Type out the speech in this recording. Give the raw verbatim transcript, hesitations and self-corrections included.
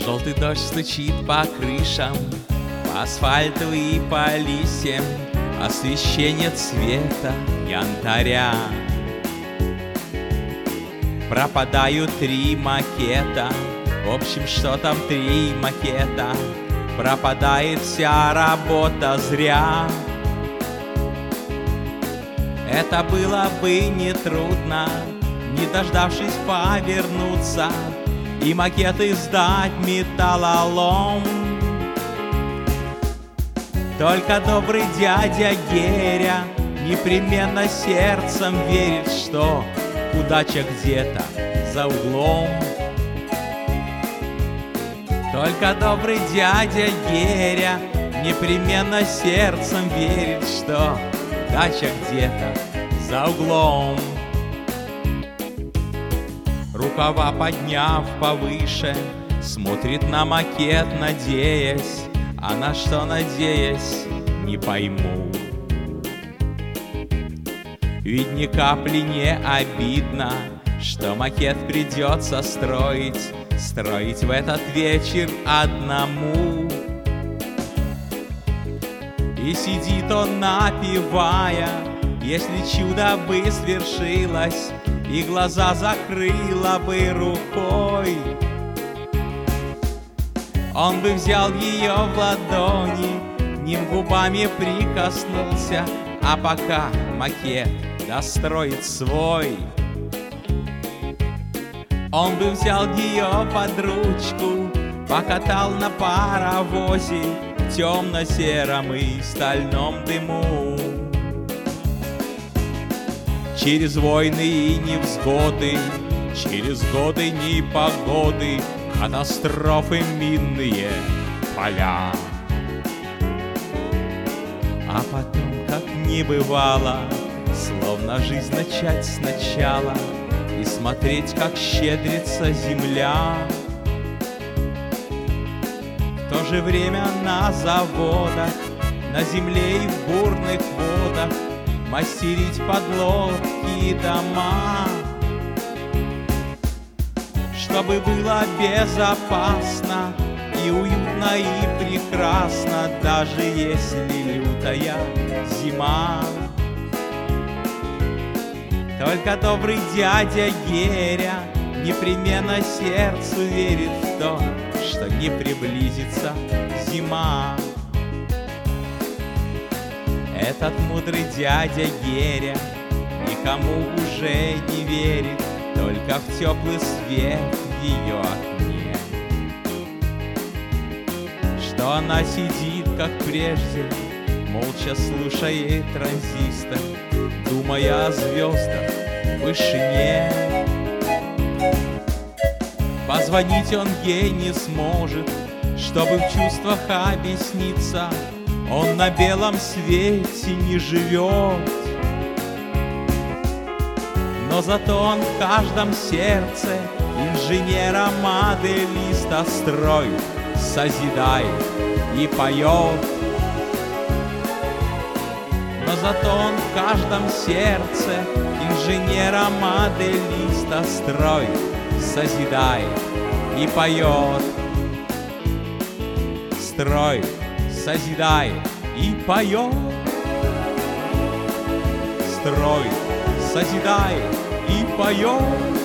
Желтый дождь стучит по крышам, по асфальту и по листьям, освещение цвета янтаря. Пропадают три макета, в общем, что там три макета, пропадает вся работа зря. Это было бы нетрудно, не дождавшись повернуться и макеты сдать металлолом. Только добрый дядя Геря непременно сердцем верит, что удача где-то за углом. Только добрый дядя Геря непременно сердцем верит, что удача где-то за углом. Рукава подняв повыше, смотрит на макет, надеясь, а на что надеясь, не пойму. Ведь ни капли не обидно, что макет придется строить, строить в этот вечер одному. И сидит он, напевая, если чудо бы свершилось, и глаза закрыла бы рукой. Он бы взял ее в ладони, ним губами прикоснулся, а пока макет достроит свой, он бы взял ее под ручку, покатал на паровозе в темно-сером и стальном дыму. Через войны и невзгоды, через годы непогоды, катастрофы, минные поля. А потом, как не бывало, словно жизнь начать сначала и смотреть, как щедрится земля. В то же время на заводах, на земле и в бурных водах мастерить подлодки дома, чтобы было безопасно и уютно и прекрасно, даже если лютая зима. Только добрый дядя Геря непременно сердцу верит в то, что не приблизится зима. Этот мудрый дядя Геря никому уже не верит, только в теплый свет в ее окне, что она сидит, как прежде, молча слушает транзистор, думая о звездах в вышине. Позвонить он ей не сможет, чтобы в чувствах объясниться, он на белом свете не живет. Но зато он в каждом сердце инженера-моделиста строит, созидает и поет. Но зато он в каждом сердце инженера-моделиста строит, созидает и поет. Строит, созидает и поет. Строит, созидает и поет.